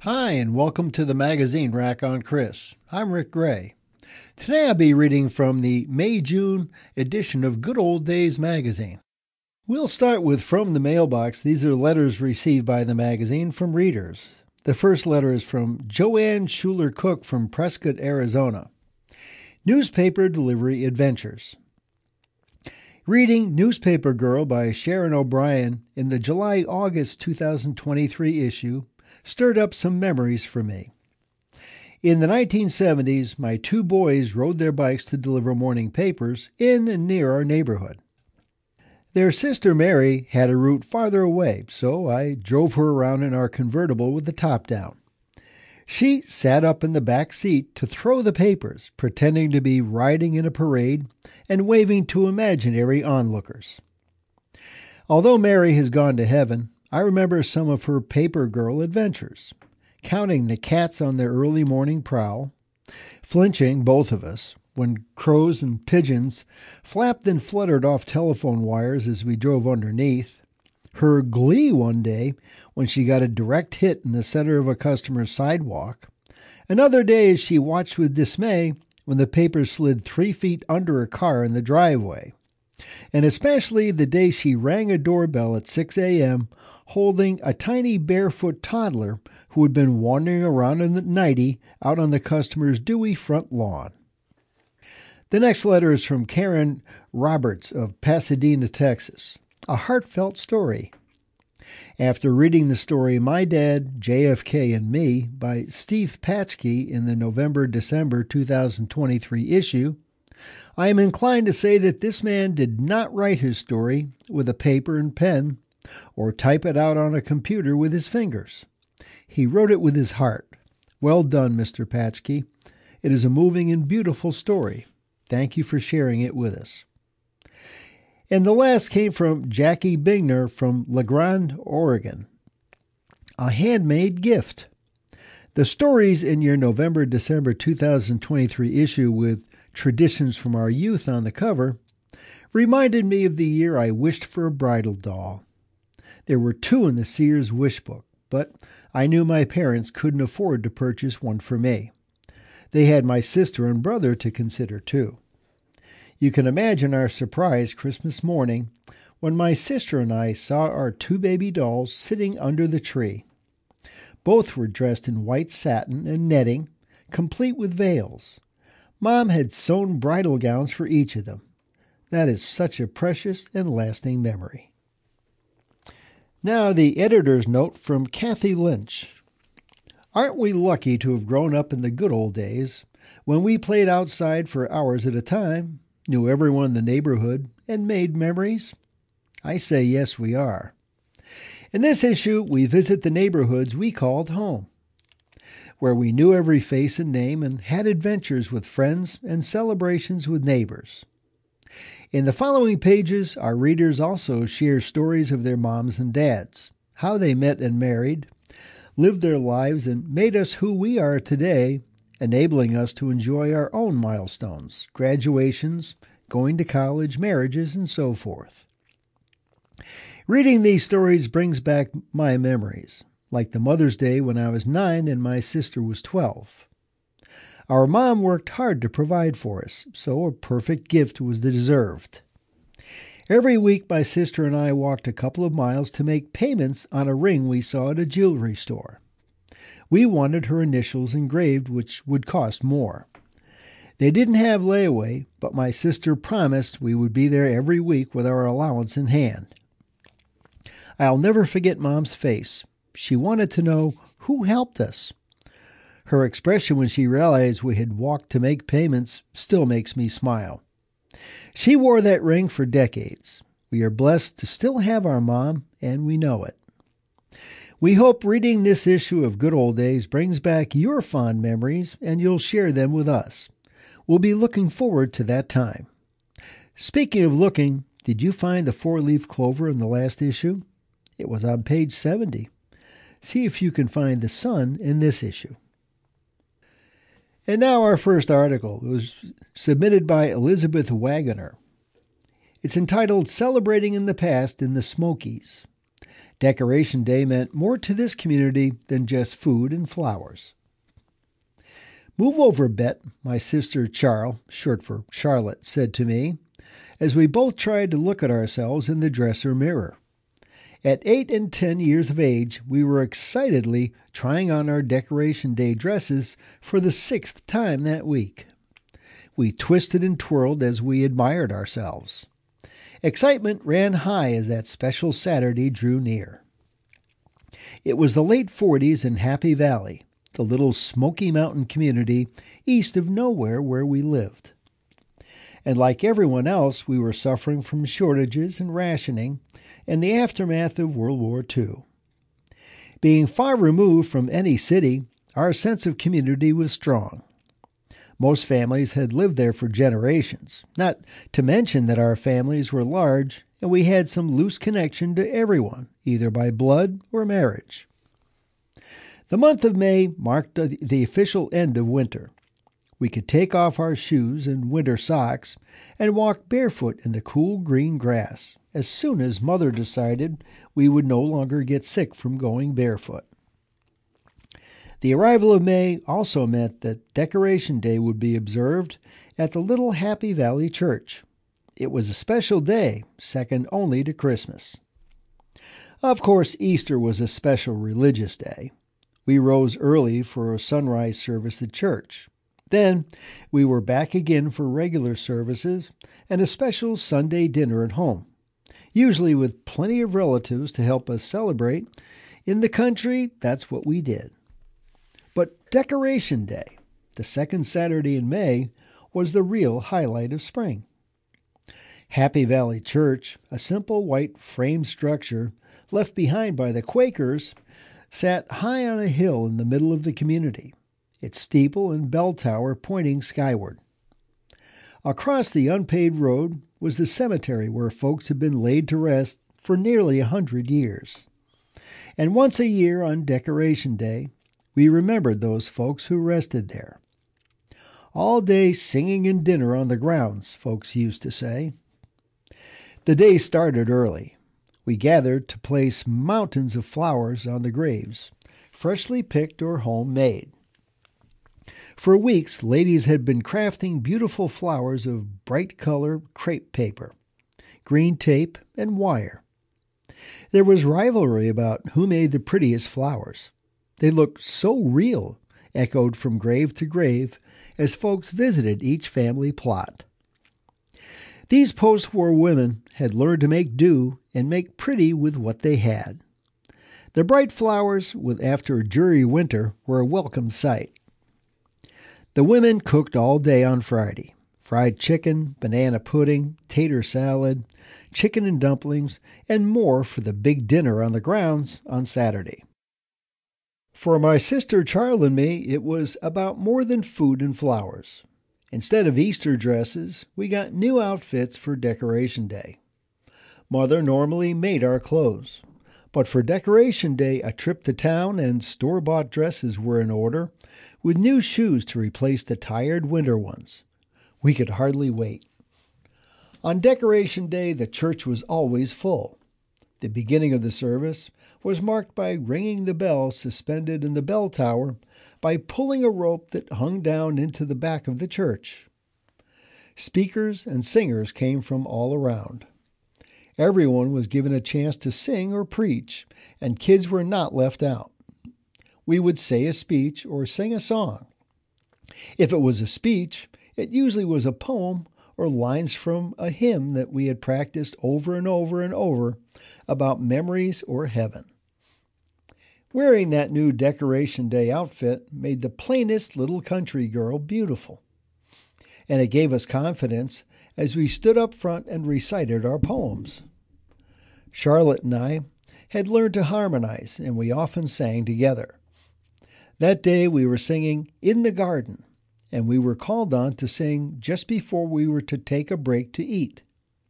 Hi, and welcome to the magazine Rack on Chris. I'm Rick Gray. Today I'll be reading from the May-June edition of Good Old Days magazine. We'll start with From the Mailbox. These are letters received by the magazine from readers. The first letter is from Joanne Schuler Cook from Prescott, Arizona. Newspaper Delivery Adventures. Reading Newspaper Girl by Sharon O'Brien in the July-August 2023 issue stirred up some memories for me. In the 1970s, my two boys rode their bikes to deliver morning papers in and near our neighborhood. Their sister Mary had a route farther away, so I drove her around in our convertible with the top down. She sat up in the back seat to throw the papers, pretending to be riding in a parade and waving to imaginary onlookers. Although Mary has gone to heaven, I remember some of her paper girl adventures, counting the cats on their early morning prowl, flinching, both of us, when crows and pigeons flapped and fluttered off telephone wires as we drove underneath, her glee one day when she got a direct hit in the center of a customer's sidewalk, and other days she watched with dismay when the paper slid 3 feet under a car in the driveway, and especially the day she rang a doorbell at 6 a.m., holding a tiny barefoot toddler who had been wandering around in the nightie out on the customer's dewy front lawn. The next letter is from Karen Roberts of Pasadena, Texas. A heartfelt story. After reading the story My Dad, JFK, and Me by Steve Patchke in the November-December 2023 issue, I am inclined to say that this man did not write his story with a paper and pen or type it out on a computer with his fingers. He wrote it with his heart. Well done, Mr. Patchke. It is a moving and beautiful story. Thank you for sharing it with us. And the last came from Jackie Bingner from La Grande, Oregon. A handmade gift. The stories in your November-December 2023 issue with Traditions from Our Youth on the cover reminded me of the year I wished for a bridal doll. There were 2 in the Sears wish book, but I knew my parents couldn't afford to purchase one for me. They had my sister and brother to consider too. You can imagine our surprise Christmas morning when my sister and I saw our 2 baby dolls sitting under the tree. Both were dressed in white satin and netting, complete with veils. Mom had sewn bridal gowns for each of them. That is such a precious and lasting memory. Now the editor's note from Kathy Lynch. Aren't we lucky to have grown up in the good old days when we played outside for hours at a time, knew everyone in the neighborhood, and made memories? I say yes, we are. In this issue, we visit the neighborhoods we called home, where we knew every face and name and had adventures with friends and celebrations with neighbors. In the following pages, our readers also share stories of their moms and dads, how they met and married, lived their lives, and made us who we are today, enabling us to enjoy our own milestones, graduations, going to college, marriages, and so forth. Reading these stories brings back my memories, like the Mother's Day when I was 9 and my sister was 12. Our mom worked hard to provide for us, so a perfect gift was deserved. Every week my sister and I walked a couple of miles to make payments on a ring we saw at a jewelry store. We wanted her initials engraved, which would cost more. They didn't have layaway, but my sister promised we would be there every week with our allowance in hand. I'll never forget Mom's face. She wanted to know who helped us. Her expression when she realized we had walked to make payments still makes me smile. She wore that ring for decades. We are blessed to still have our mom, and we know it. We hope reading this issue of Good Old Days brings back your fond memories, and you'll share them with us. We'll be looking forward to that time. Speaking of looking, did you find the 4-leaf clover in the last issue? It was on page 70. See if you can find the sun in this issue. And now our first article. It was submitted by Elizabeth Wagoner. It's entitled Celebrating in the Past in the Smokies. Decoration Day meant more to this community than just food and flowers. "Move over a bit," my sister Charl, short for Charlotte, said to me, as we both tried to look at ourselves in the dresser mirror. At 8 and 10 years of age, we were excitedly trying on our Decoration Day dresses for the 6th time that week. We twisted and twirled as we admired ourselves. Excitement ran high as that special Saturday drew near. It was the late 40s in Happy Valley, the little Smoky Mountain community east of nowhere where we lived. And like everyone else, we were suffering from shortages and rationing and the aftermath of World War II. Being far removed from any city, our sense of community was strong. Most families had lived there for generations, not to mention that our families were large and we had some loose connection to everyone, either by blood or marriage. The month of May marked the official end of winter. We could take off our shoes and winter socks and walk barefoot in the cool green grass as soon as Mother decided we would no longer get sick from going barefoot. The arrival of May also meant that Decoration Day would be observed at the little Happy Valley Church. It was a special day, second only to Christmas. Of course, Easter was a special religious day. We rose early for a sunrise service at church. Then we were back again for regular services and a special Sunday dinner at home, usually with plenty of relatives to help us celebrate. In the country, that's what we did. But Decoration Day, the second Saturday in May, was the real highlight of spring. Happy Valley Church, a simple white frame structure left behind by the Quakers, sat high on a hill in the middle of the community, its steeple and bell tower pointing skyward. Across the unpaved road was the cemetery where folks had been laid to rest for nearly 100 years. And once a year on Decoration Day, we remembered those folks who rested there. All day singing and dinner on the grounds, folks used to say. The day started early. We gathered to place mountains of flowers on the graves, freshly picked or homemade. For weeks, ladies had been crafting beautiful flowers of bright color crepe paper, green tape, and wire. There was rivalry about who made the prettiest flowers. They looked so real, echoed from grave to grave as folks visited each family plot. These post-war women had learned to make do and make pretty with what they had. The bright flowers, after a dreary winter, were a welcome sight. The women cooked all day on Friday. Fried chicken, banana pudding, tater salad, chicken and dumplings, and more for the big dinner on the grounds on Saturday. For my sister Charl and me, it was about more than food and flowers. Instead of Easter dresses, we got new outfits for Decoration Day. Mother normally made our clothes, but for Decoration Day, a trip to town and store-bought dresses were in order, with new shoes to replace the tired winter ones. We could hardly wait. On Decoration Day, the church was always full. The beginning of the service was marked by ringing the bell suspended in the bell tower by pulling a rope that hung down into the back of the church. Speakers and singers came from all around. Everyone was given a chance to sing or preach, and kids were not left out. We would say a speech or sing a song. If it was a speech, it usually was a poem or lines from a hymn that we had practiced over and over and over about memories or heaven. Wearing that new Decoration Day outfit made the plainest little country girl beautiful. And it gave us confidence as we stood up front and recited our poems. Charlotte and I had learned to harmonize, and we often sang together. That day we were singing In the Garden, and we were called on to sing just before we were to take a break to eat.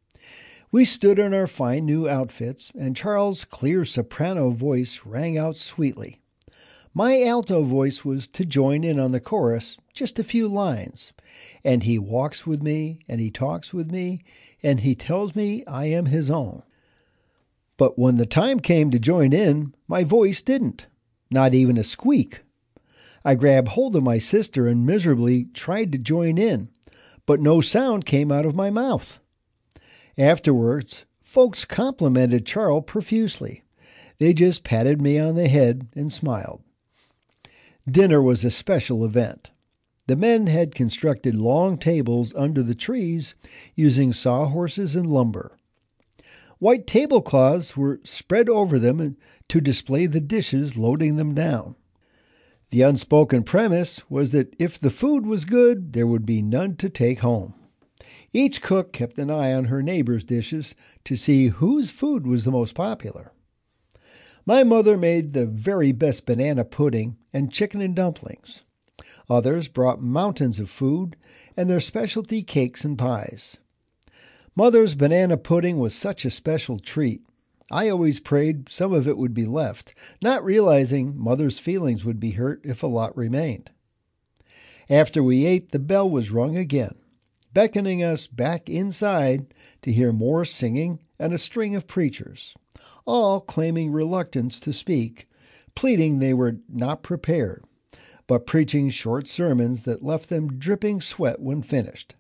We stood in our fine new outfits, and Charles' clear soprano voice rang out sweetly. My alto voice was to join in on the chorus, just a few lines. And he walks with me, and he talks with me, and he tells me I am his own. But when the time came to join in, my voice didn't, not even a squeak. I grabbed hold of my sister and miserably tried to join in, but no sound came out of my mouth. Afterwards, folks complimented Charles profusely. They just patted me on the head and smiled. Dinner was a special event. The men had constructed long tables under the trees using sawhorses and lumber. White tablecloths were spread over them to display the dishes loading them down. The unspoken premise was that if the food was good, there would be none to take home. Each cook kept an eye on her neighbor's dishes to see whose food was the most popular. My mother made the very best banana pudding and chicken and dumplings. Others brought mountains of food and their specialty cakes and pies. Mother's banana pudding was such a special treat. I always prayed some of it would be left, not realizing Mother's feelings would be hurt if a lot remained. After we ate, the bell was rung again, beckoning us back inside to hear more singing and a string of preachers, all claiming reluctance to speak, pleading they were not prepared, but preaching short sermons that left them dripping sweat when finished.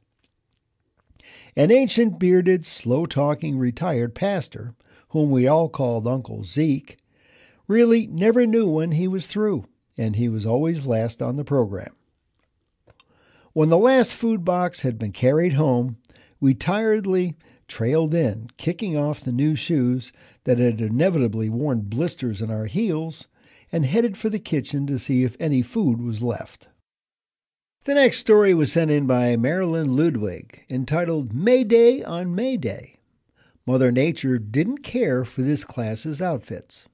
An ancient, bearded, slow-talking retired pastor, whom we all called Uncle Zeke, really never knew when he was through, and he was always last on the program. When the last food box had been carried home, we tiredly trailed in, kicking off the new shoes that had inevitably worn blisters in our heels, and headed for the kitchen to see if any food was left. The next story was sent in by Marilyn Ludwig, entitled May Day on May Day. Mother Nature didn't care for this class's outfits.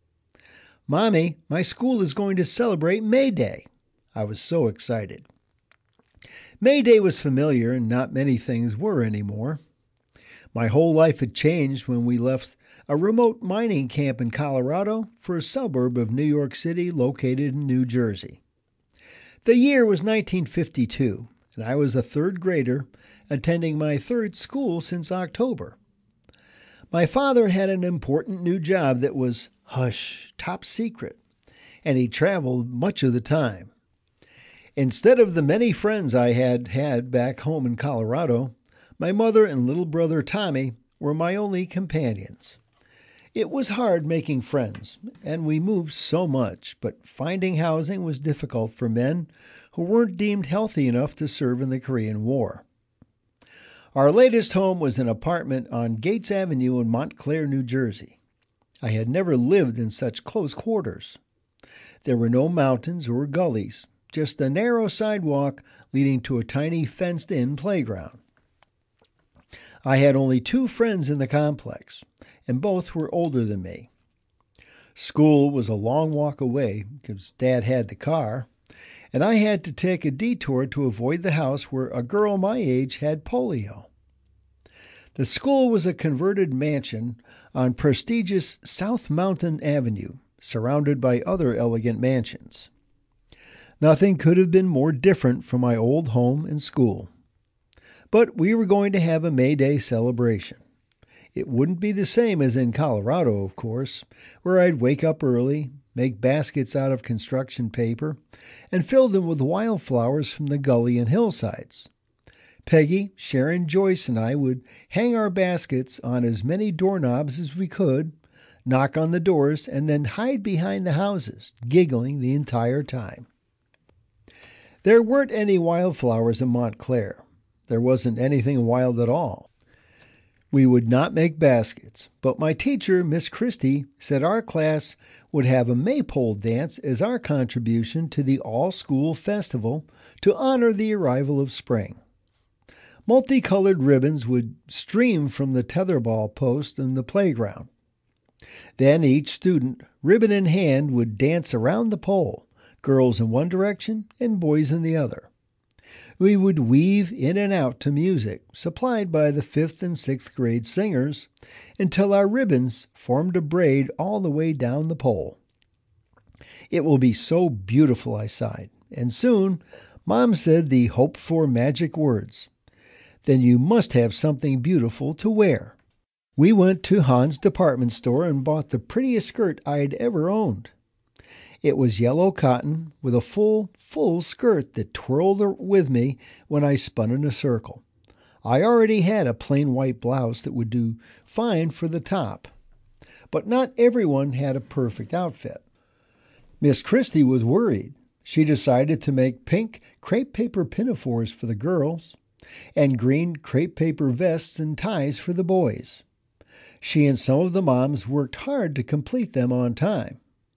Mommy, my school is going to celebrate May Day. I was so excited. May Day was familiar and not many things were anymore. My whole life had changed when we left a remote mining camp in Colorado for a suburb of New York City located in New Jersey. The year was 1952, and I was a third grader attending my third school since October. My father had an important new job that was, hush, top secret, and he traveled much of the time. Instead of the many friends I had back home in Colorado, my mother and little brother Tommy were my only companions. It was hard making friends, and we moved so much, but finding housing was difficult for men who weren't deemed healthy enough to serve in the Korean War. Our latest home was an apartment on Gates Avenue in Montclair, New Jersey. I had never lived in such close quarters. There were no mountains or gullies, just a narrow sidewalk leading to a tiny fenced-in playground. I had only 2 friends in the complex, and both were older than me. School was a long walk away because Dad had the car, and I had to take a detour to avoid the house where a girl my age had polio. The school was a converted mansion on prestigious South Mountain Avenue, surrounded by other elegant mansions. Nothing could have been more different from my old home and school. But we were going to have a May Day celebration. It wouldn't be the same as in Colorado, of course, where I'd wake up early, make baskets out of construction paper, and fill them with wildflowers from the gully and hillsides. Peggy, Sharon, Joyce, and I would hang our baskets on as many doorknobs as we could, knock on the doors, and then hide behind the houses, giggling the entire time. There weren't any wildflowers in Montclair. There wasn't anything wild at all. We would not make baskets, but my teacher, Miss Christie, said our class would have a maypole dance as our contribution to the all-school festival to honor the arrival of spring. Multicolored ribbons would stream from the tetherball post in the playground. Then each student, ribbon in hand, would dance around the pole, girls in one direction and boys in the other. We would weave in and out to music supplied by the 5th and 6th grade singers until our ribbons formed a braid all the way down the pole. It will be so beautiful, I sighed, and soon Mom said the hoped-for magic words. Then you must have something beautiful to wear. We went to Hans' department store and bought the prettiest skirt I'd ever owned. It was yellow cotton with a full skirt that twirled with me when I spun in a circle. I already had a plain white blouse that would do fine for the top. But not everyone had a perfect outfit. Miss Christie was worried. She decided to make pink crepe paper pinafores for the girls and green crepe paper vests and ties for the boys. She and some of the moms worked hard to complete them on time.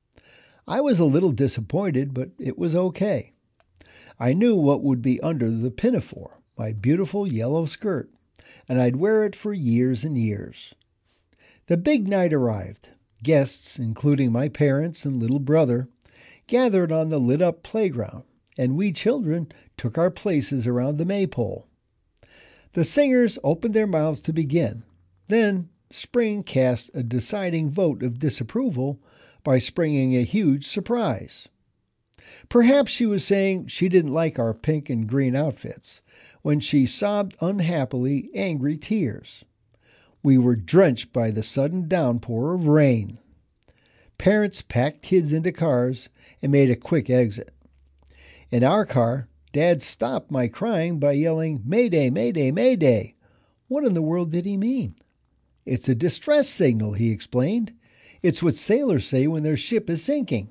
I was a little disappointed, but it was okay. I knew what would be under the pinafore, my beautiful yellow skirt, and I'd wear it for years and years. The big night arrived. Guests, including my parents and little brother, gathered on the lit-up playground, and we children took our places around the maypole. The singers opened their mouths to begin. Then Spring cast a deciding vote of disapproval by springing a huge surprise. Perhaps she was saying she didn't like our pink and green outfits when she sobbed unhappily angry tears. We were drenched by the sudden downpour of rain. Parents packed kids into cars and made a quick exit. In our car, Dad stopped my crying by yelling, "Mayday, Mayday, Mayday!" What in the world did he mean? "It's a distress signal," he explained. "It's what sailors say when their ship is sinking."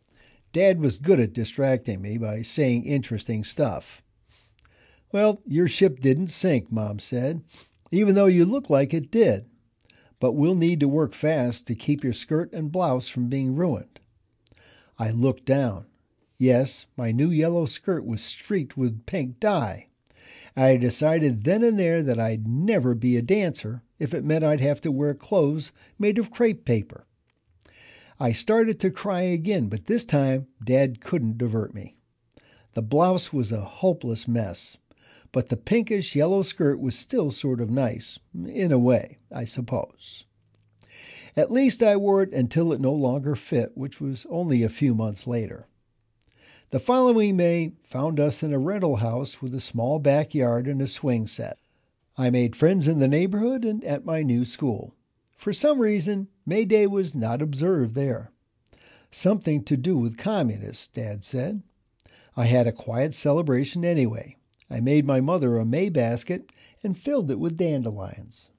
Dad was good at distracting me by saying interesting stuff. "Well, your ship didn't sink," Mom said, "even though you look like it did. But we'll need to work fast to keep your skirt and blouse from being ruined." I looked down. Yes, my new yellow skirt was streaked with pink dye. I decided then and there that I'd never be a dancer if it meant I'd have to wear clothes made of crepe paper. I started to cry again, but this time Dad couldn't divert me. The blouse was a hopeless mess, but the pinkish yellow skirt was still sort of nice, in a way, I suppose. At least I wore it until it no longer fit, which was only a few months later. The following May found us in a rental house with a small backyard and a swing set. I made friends in the neighborhood and at my new school. For some reason, May Day was not observed there. Something to do with communists, Dad said. I had a quiet celebration anyway. I made my mother a May basket and filled it with dandelions.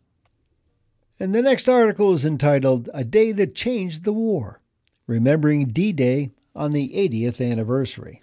And the next article is entitled, "A Day That Changed the War, Remembering D-Day on the 80th Anniversary."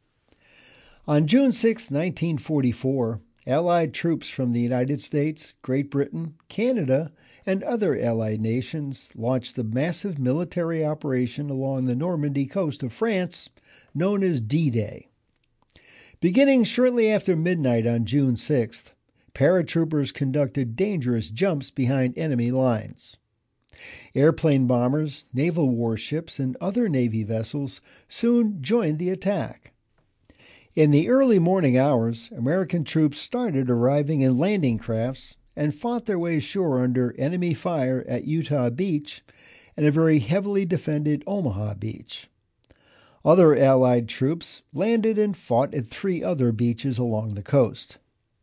On June 6, 1944, Allied troops from the United States, Great Britain, Canada, and other Allied nations launched the massive military operation along the Normandy coast of France known as D-Day. Beginning shortly after midnight on June 6th, paratroopers conducted dangerous jumps behind enemy lines. Airplane bombers, naval warships, and other Navy vessels soon joined the attack. In the early morning hours, American troops started arriving in landing crafts and fought their way ashore under enemy fire at Utah Beach and a very heavily defended Omaha Beach. Other Allied troops landed and fought at 3 other beaches along the coast.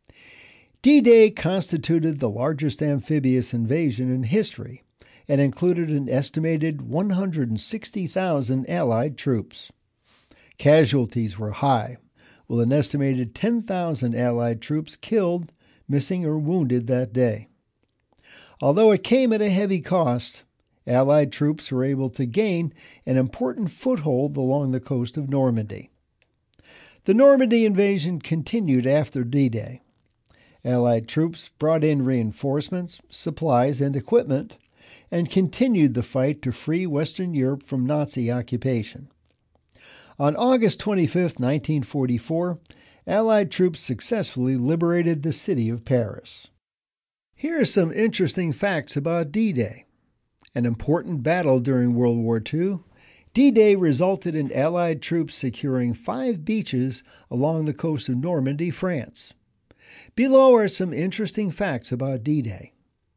D-Day constituted the largest amphibious invasion in history and included an estimated 160,000 Allied troops. Casualties were high, with an estimated 10,000 Allied troops killed, missing, or wounded that day. Although it came at a heavy cost, Allied troops were able to gain an important foothold along the coast of Normandy. The Normandy invasion continued after D-Day. Allied troops brought in reinforcements, supplies, and equipment, and continued the fight to free Western Europe from Nazi occupation. On August 25, 1944, Allied troops successfully liberated the city of Paris. Here are some interesting facts about D-Day. An important battle during World War II, D-Day resulted in Allied troops securing 5 beaches along the coast of Normandy, France. Below are some interesting facts about D-Day.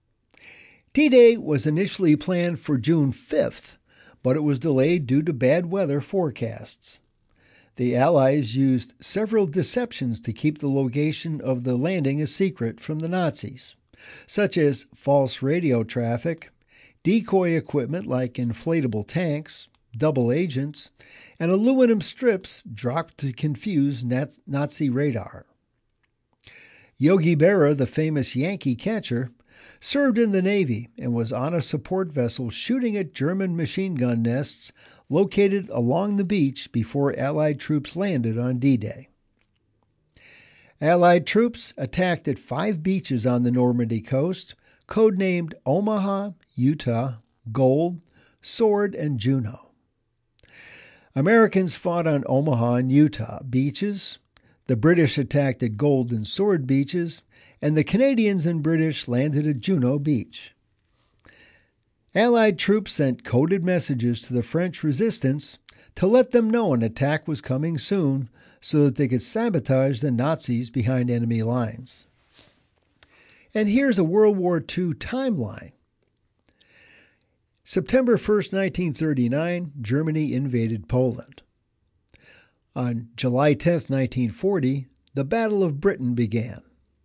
D-Day was initially planned for June 5th, but it was delayed due to bad weather forecasts. The Allies used several deceptions to keep the location of the landing a secret from the Nazis. such as false radio traffic, decoy equipment like inflatable tanks, double agents, and aluminum strips dropped to confuse Nazi radar. Yogi Berra, the famous Yankee catcher, served in the Navy and was on a support vessel shooting at German machine gun nests located along the beach before Allied troops landed on D-Day. Allied troops attacked at 5 beaches on the Normandy coast, codenamed Omaha, Utah, Gold, Sword, and Juno. Americans fought on Omaha and Utah beaches, the British attacked at Gold and Sword beaches, and the Canadians and British landed at Juno Beach. Allied troops sent coded messages to the French resistance to let them know an attack was coming soon so that they could sabotage the Nazis behind enemy lines. And here's a World War II timeline. September 1st, 1939, Germany invaded Poland. On July 10th, 1940, the Battle of Britain began.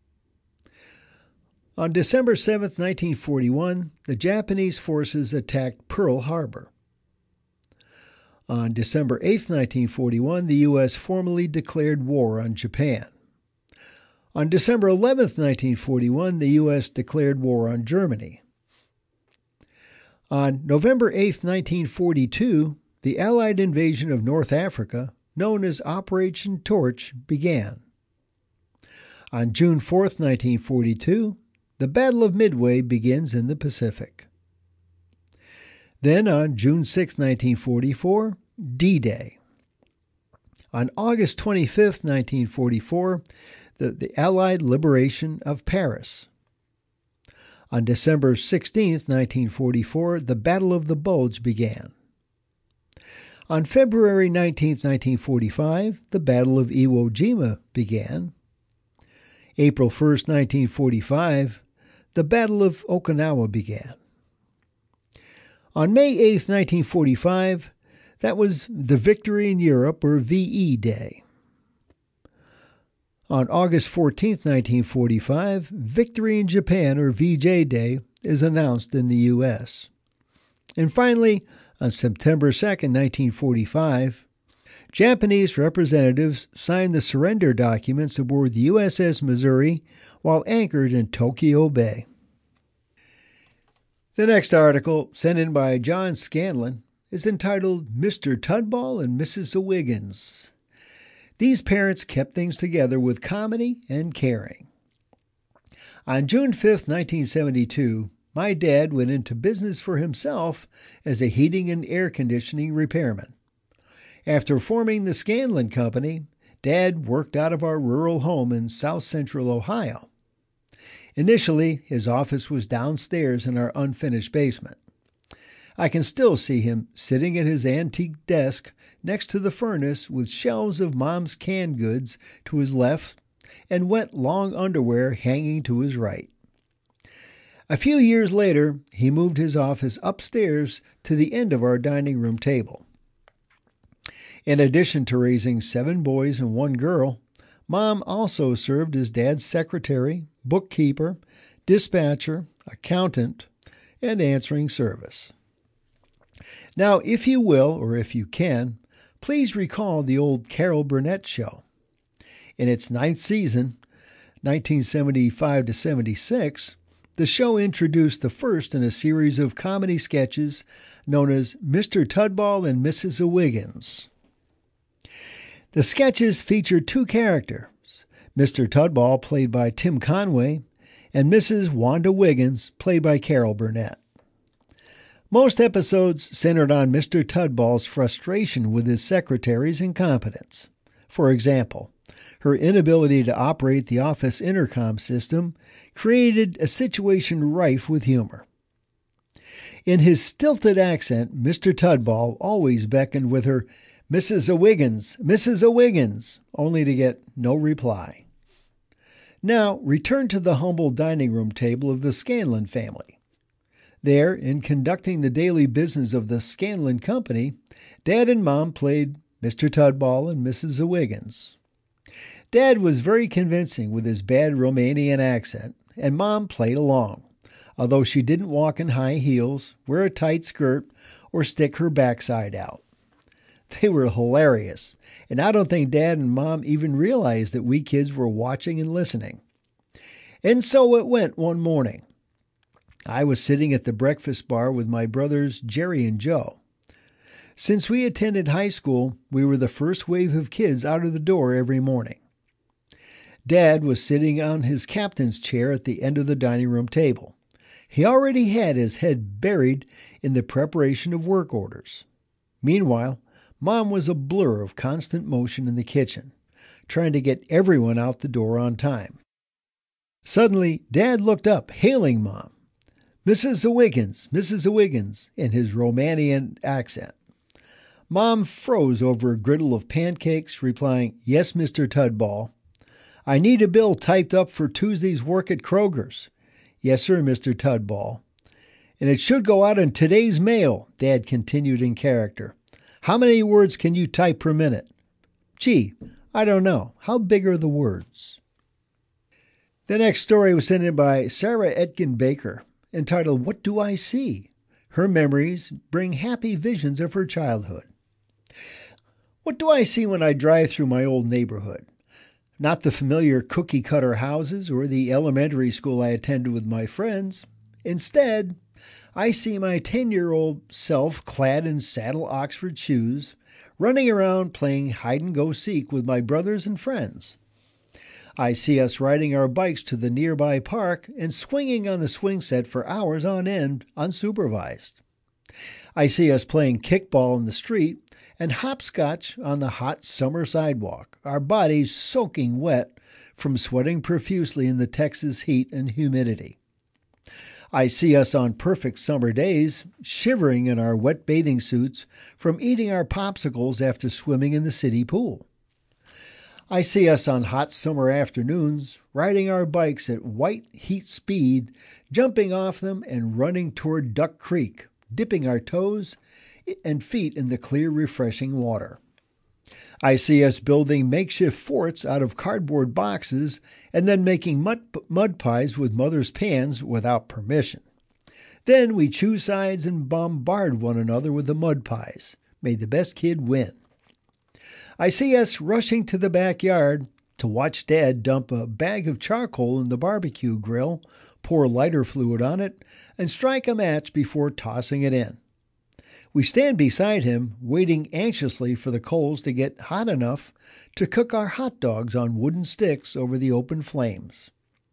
On December 7th, 1941, the Japanese forces attacked Pearl Harbor. On December 8th, 1941, the U.S. formally declared war on Japan. On December 11th, 1941, the U.S. declared war on Germany. On November 8, 1942, the Allied invasion of North Africa, known as Operation Torch, began. On June 4, 1942, the Battle of Midway begins in the Pacific. Then on June 6, 1944, D-Day. On August 25, 1944, the Allied liberation of Paris. On December 16, 1944, the Battle of the Bulge began. On February 19, 1945, the Battle of Iwo Jima began. April 1, 1945, the Battle of Okinawa began. On May 8, 1945, that was the Victory in Europe, or VE Day. On August 14, 1945, Victory in Japan, or VJ Day, is announced in the U.S. And finally, on September 2, 1945, Japanese representatives signed the surrender documents aboard the USS Missouri while anchored in Tokyo Bay. The next article, sent in by John Scanlon, is entitled Mr. Tudball and Mrs. O'Wiggins. These parents kept things together with comedy and caring. On June 5, 1972, my dad went into business for himself as a heating and air conditioning repairman. After forming the Scanlon Company, Dad worked out of our rural home in south central Ohio. Initially, his office was downstairs in our unfinished basement. I can still see him sitting at his antique desk next to the furnace with shelves of Mom's canned goods to his left and wet long underwear hanging to his right. A few years later, he moved his office upstairs to the end of our dining room table. In addition to raising 7 boys and 1 girl, Mom also served as Dad's secretary, bookkeeper, dispatcher, accountant, and answering service. Now, if you will, or if you can, please recall the old Carol Burnett show. In its 9th season, 1975 to 76, the show introduced the first in a series of comedy sketches known as Mr. Tudball and Mrs. O'Wiggins. The sketches featured 2 characters, Mr. Tudball, played by Tim Conway, and Mrs. Wanda Wiggins, played by Carol Burnett. Most episodes centered on Mr. Tudball's frustration with his secretary's incompetence. For example, her inability to operate the office intercom system created a situation rife with humor. In his stilted accent, Mr. Tudball always beckoned with her Mrs. O'Wiggins, Mrs. O'Wiggins, only to get no reply. Now, return to the humble dining room table of the Scanlon family. There, in conducting the daily business of the Scanlon Company, Dad and Mom played Mr. Tudball and Mrs. O'Wiggins. Dad was very convincing with his bad Romanian accent, and Mom played along, although she didn't walk in high heels, wear a tight skirt, or stick her backside out. They were hilarious, and I don't think Dad and Mom even realized that we kids were watching and listening. And so it went one morning. I was sitting at the breakfast bar with my brothers Jerry and Joe. Since we attended high school, we were the first wave of kids out of the door every morning. Dad was sitting on his captain's chair at the end of the dining room table. He already had his head buried in the preparation of work orders. Meanwhile, Mom was a blur of constant motion in the kitchen, trying to get everyone out the door on time. Suddenly, Dad looked up, hailing Mom. "Mrs. Wiggins, Mrs. Wiggins," in his Romanian accent. Mom froze over a griddle of pancakes, replying, "Yes, Mr. Tudball." "I need a bill typed up for Tuesday's work at Kroger's." "Yes, sir, Mr. Tudball." "And it should go out in today's mail," Dad continued in character. "How many words can you type per minute?" "Gee, I don't know. How big are the words?" The next story was sent in by Sarah Etkin Baker, entitled "What Do I See?" Her memories bring happy visions of her childhood. What do I see when I drive through my old neighborhood? Not the familiar cookie-cutter houses or the elementary school I attended with my friends. Instead, I see my 10-year-old self clad in saddle Oxford shoes, running around playing hide-and-go-seek with my brothers and friends. I see us riding our bikes to the nearby park and swinging on the swing set for hours on end, unsupervised. I see us playing kickball in the street and hopscotch on the hot summer sidewalk, our bodies soaking wet from sweating profusely in the Texas heat and humidity. I see us on perfect summer days, shivering in our wet bathing suits from eating our popsicles after swimming in the city pool. I see us on hot summer afternoons, riding our bikes at white heat speed, jumping off them and running toward Duck Creek, dipping our toes and feet in the clear, refreshing water. I see us building makeshift forts out of cardboard boxes and then making mud pies with Mother's pans without permission. Then we choose sides and bombard one another with the mud pies. May the best kid win. I see us rushing to the backyard to watch Dad dump a bag of charcoal in the barbecue grill, pour lighter fluid on it, and strike a match before tossing it in. We stand beside him, waiting anxiously for the coals to get hot enough to cook our hot dogs on wooden sticks over the open flames.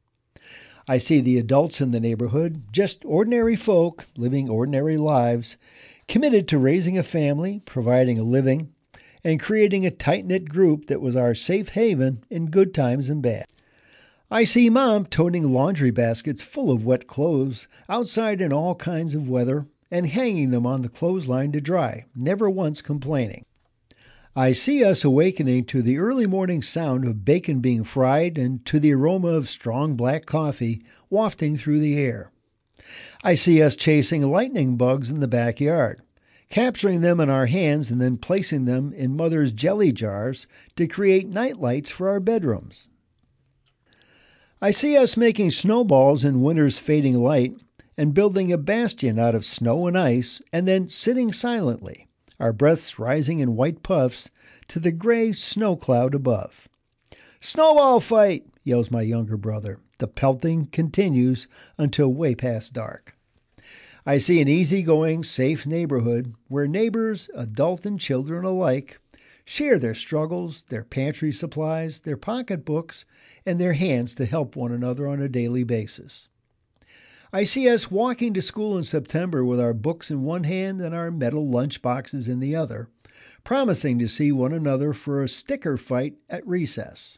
I see the adults in the neighborhood, just ordinary folk living ordinary lives, committed to raising a family, providing a living, and creating a tight-knit group that was our safe haven in good times and bad. I see Mom toting laundry baskets full of wet clothes outside in all kinds of weather and hanging them on the clothesline to dry, never once complaining. I see us awakening to the early morning sound of bacon being fried and to the aroma of strong black coffee wafting through the air. I see us chasing lightning bugs in the backyard, capturing them in our hands and then placing them in Mother's jelly jars to create night lights for our bedrooms. I see us making snowballs in winter's fading light and building a bastion out of snow and ice and then sitting silently, our breaths rising in white puffs to the gray snow cloud above. "Snowball fight!" yells my younger brother. The pelting continues until way past dark. I see an easygoing, safe neighborhood where neighbors, adult and children alike, share their struggles, their pantry supplies, their pocketbooks, and their hands to help one another on a daily basis. I see us walking to school in September with our books in one hand and our metal lunch boxes in the other, promising to see one another for a sticker fight at recess.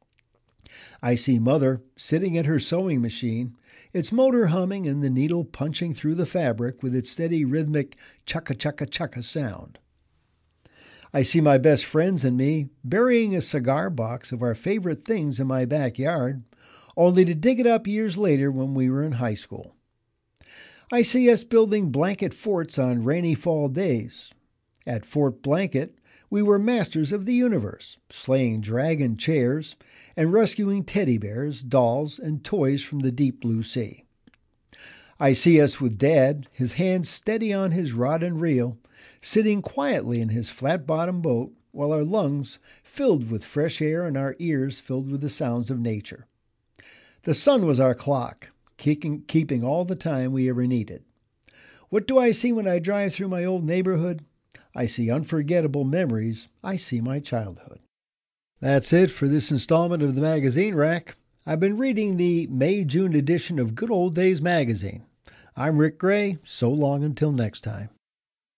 I see Mother sitting at her sewing machine, its motor humming and the needle punching through the fabric with its steady rhythmic chugga-chugga-chugga sound. I see my best friends and me burying a cigar box of our favorite things in my backyard, only to dig it up years later when we were in high school. I see us building blanket forts on rainy fall days. At Fort Blanket, We were masters of the universe, slaying dragon chairs and rescuing teddy bears, dolls, and toys from the deep blue sea. I see us with Dad, his hands steady on his rod and reel, sitting quietly in his flat-bottomed boat while our lungs filled with fresh air and our ears filled with the sounds of nature. The sun was our clock, keeping all the time we ever needed. What do I see when I drive through my old neighborhood? I see unforgettable memories. I see my childhood. That's it for this installment of the Magazine Rack. I've been reading the May-June edition of Good Old Days magazine. I'm Rick Gray. So long until next time.